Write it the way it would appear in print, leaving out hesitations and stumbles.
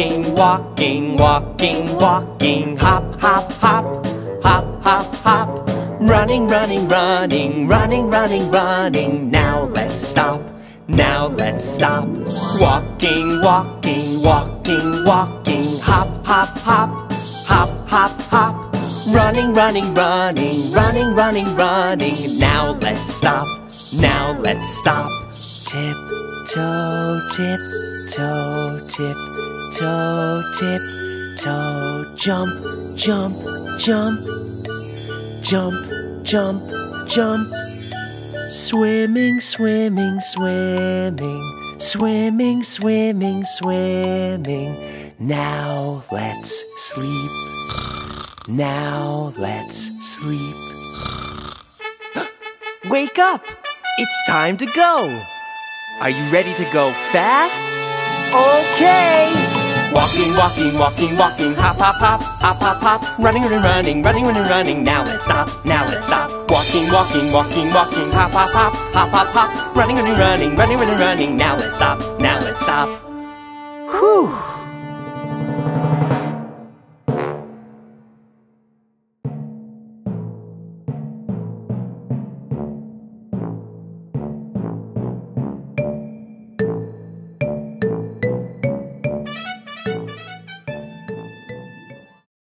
Walking, walking, walking, walking. Hop, hop, hop, hop, hop, hop. Running, running, running, running, running, running. Now let's stop, now let's stop. Walking, walking, walking, walking. Hop, hop, hop, hop, hop, hop. Running, running, running, running, running, running. Now let's stop, now let's stop. Tip, toe, tip, toe, tip, toe, tip, toe. Jump, jump, jump. Jump, jump, jump. Swimming, swimming, swimming. Swimming, swimming, swimming. Now let's sleep. Now let's sleep. Wake up! It's time to go! Are you ready to go fast? Okay! Walking, walking, walking, walking. Hop, hop, hop, hop, hop, hop. Running, running, running, running, running, running. Now let's stop, now let's stop. Walking, walking, walking, walking. Hop, hop, hop, hop, hop, hop. Running, running, running, running, running, running. Now let's stop, now let's stop. Whew!